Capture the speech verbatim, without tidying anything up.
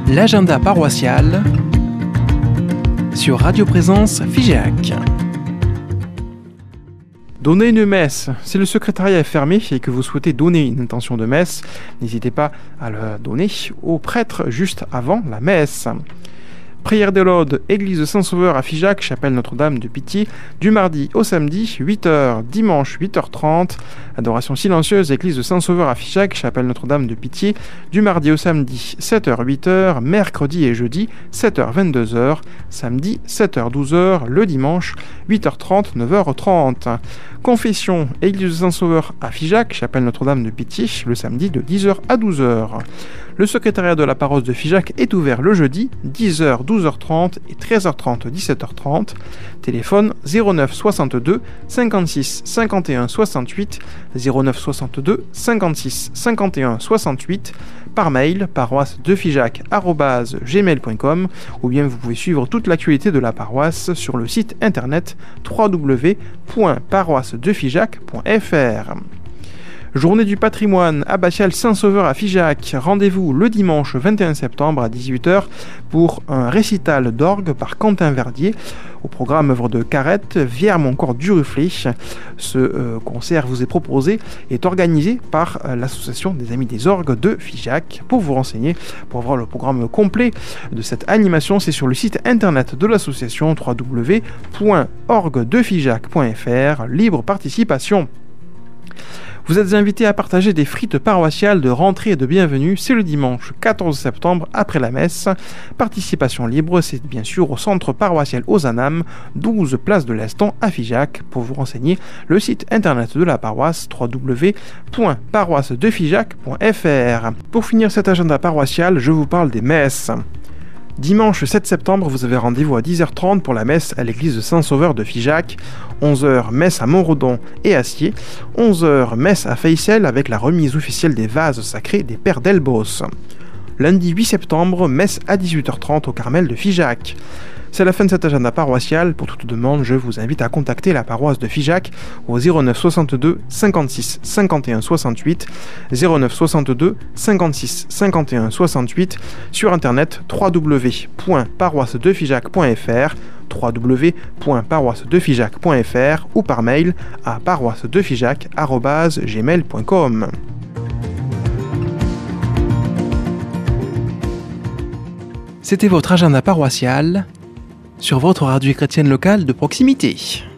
L'agenda paroissial sur Radio Présence Figeac. Donner une messe, si le secrétariat est fermé et que vous souhaitez donner une intention de messe, n'hésitez pas à le donner au prêtre juste avant la messe. Prière de l'Aude, église Saint-Sauveur à Figeac, chapelle Notre-Dame de Pitié, du mardi au samedi, huit heures, dimanche huit heures trente. Adoration silencieuse, église Saint-Sauveur à Figeac, chapelle Notre-Dame de Pitié, du mardi au samedi, sept heures, huit heures, mercredi et jeudi, sept heures, vingt-deux heures, samedi, sept heures, douze heures, le dimanche, huit heures trente, neuf heures trente. Confession, église Saint-Sauveur à Figeac, chapelle Notre-Dame de Pitié, le samedi de dix heures à douze heures. Le secrétariat de la paroisse de Figeac est ouvert le jeudi, dix heures, douze heures trente et treize heures trente, dix-sept heures trente. Téléphone zéro neuf soixante-deux cinquante-six cinquante et un soixante-huit, zéro neuf soixante-deux cinquante-six cinquante et un soixante-huit. Par mail, paroisse de figeac arobase gmail point com, ou bien vous pouvez suivre toute l'actualité de la paroisse sur le site internet w w w point paroisse de figeac point f r. Journée du patrimoine abbatial Saint-Sauveur à Figeac. Rendez-vous le dimanche vingt et un septembre à dix-huit heures pour un récital d'orgue par Quentin Verdier. Au programme œuvre de Carrette, Vierme encore du Rufflet. Ce euh, concert vous est proposé et est organisé par euh, l'association des Amis des Orgues de Figeac. Pour vous renseigner, pour voir le programme complet de cette animation, c'est sur le site internet de l'association w w w point orgue de figeac point f r. Libre participation. Vous êtes invités à partager des frites paroissiales de rentrée et de bienvenue. C'est le dimanche quatorze septembre après la messe. Participation libre, c'est bien sûr au centre paroissial Ozanam, douze place de l'Eston à Figeac. Pour vous renseigner, le site internet de la paroisse w w w point paroisse de figeac point f r. Pour finir cet agenda paroissial, je vous parle des messes. Dimanche sept septembre, vous avez rendez-vous à dix heures trente pour la messe à l'église de Saint-Sauveur de Figeac. onze heures, messe à Montredon et Acier. onze heures, messe à Faycelles avec la remise officielle des vases sacrés des Pères d'Elbos. Lundi huit septembre, messe à dix-huit heures trente au Carmel de Figeac. C'est la fin de cet agenda paroissial. Pour toute demande, je vous invite à contacter la paroisse de Figeac au zéro neuf soixante-deux cinquante-six cinquante et un soixante-huit, zéro neuf soixante-deux cinquante-six cinquante et un soixante-huit, sur internet w w w point paroisse de figeac point f r, w w w point paroisse de figeac point f r ou par mail à paroisse de figeac arobase gmail point com. C'était votre agenda paroissial sur votre radio chrétienne locale de proximité.